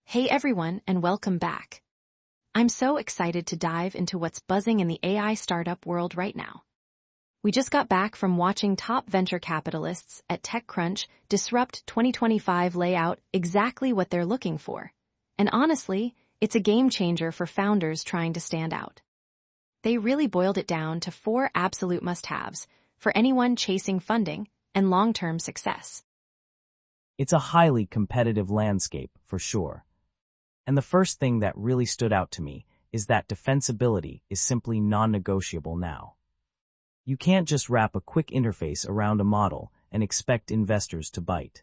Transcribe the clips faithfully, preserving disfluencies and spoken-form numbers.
Hey everyone, and welcome back. I'm so excited to dive into what's buzzing in the A I startup world right now. We just got back from watching top venture capitalists at TechCrunch disrupt twenty twenty-five lay out exactly what they're looking for. And honestly, it's a game changer for founders trying to stand out. They really boiled it down to four absolute must-haves for anyone chasing funding and long-term success. It's a highly competitive landscape, for sure. And the first thing that really stood out to me is that defensibility is simply non-negotiable now. You can't just wrap a quick interface around a model and expect investors to bite.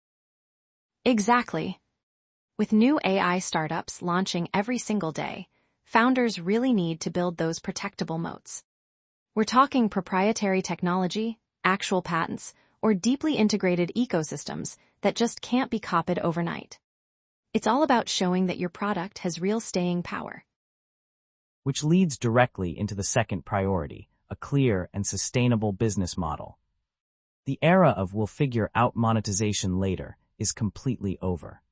Exactly. With new A I startups launching every single day, founders really need to build those protectable moats. We're talking proprietary technology, actual patents, or deeply integrated ecosystems that just can't be copied overnight. It's all about showing that your product has real staying power. Which leads directly into the second priority, a clear and sustainable business model. The era of we'll figure out monetization later is completely over.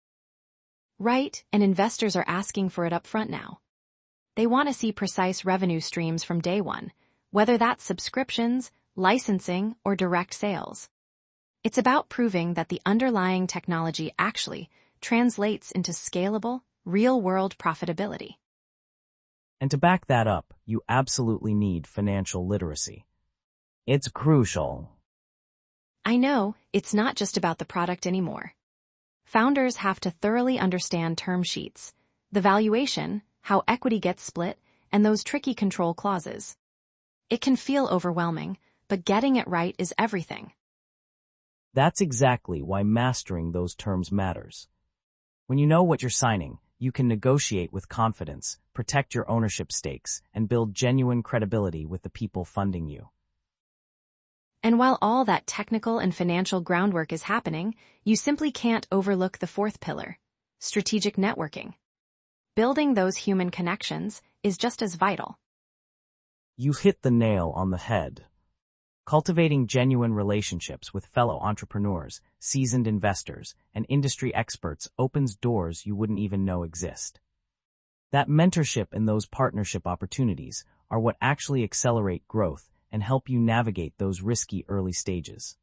Right, and investors are asking for it up front now. They want to see precise revenue streams from day one, whether that's subscriptions, licensing, or direct sales. It's about proving that the underlying technology actually translates into scalable, real-world profitability. And to back that up, you absolutely need financial literacy. It's crucial. I know, it's not just about the product anymore. Founders have to thoroughly understand term sheets, the valuation, how equity gets split, and those tricky control clauses. It can feel overwhelming, but getting it right is everything. That's exactly why mastering those terms matters. When you know what you're signing, you can negotiate with confidence, protect your ownership stakes, and build genuine credibility with the people funding you. And while all that technical and financial groundwork is happening, you simply can't overlook the fourth pillar, strategic networking. Building those human connections is just as vital. You hit the nail on the head. Cultivating genuine relationships with fellow entrepreneurs, seasoned investors, and industry experts opens doors you wouldn't even know exist. That mentorship and those partnership opportunities are what actually accelerate growth and help you navigate those risky early stages.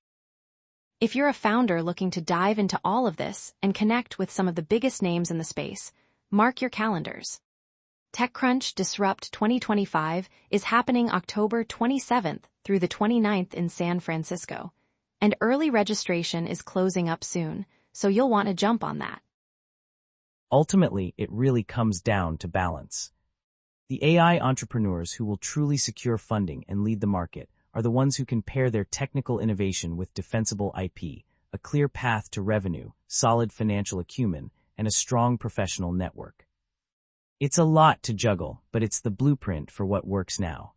If you're a founder looking to dive into all of this and connect with some of the biggest names in the space, mark your calendars. TechCrunch Disrupt twenty twenty-five is happening October twenty-seventh through the twenty-ninth in San Francisco, and early registration is closing up soon, so you'll want to jump on that. Ultimately, it really comes down to balance. The A I entrepreneurs who will truly secure funding and lead the market are the ones who can pair their technical innovation with defensible I P, a clear path to revenue, solid financial acumen, and a strong professional network. It's a lot to juggle, but it's the blueprint for what works now.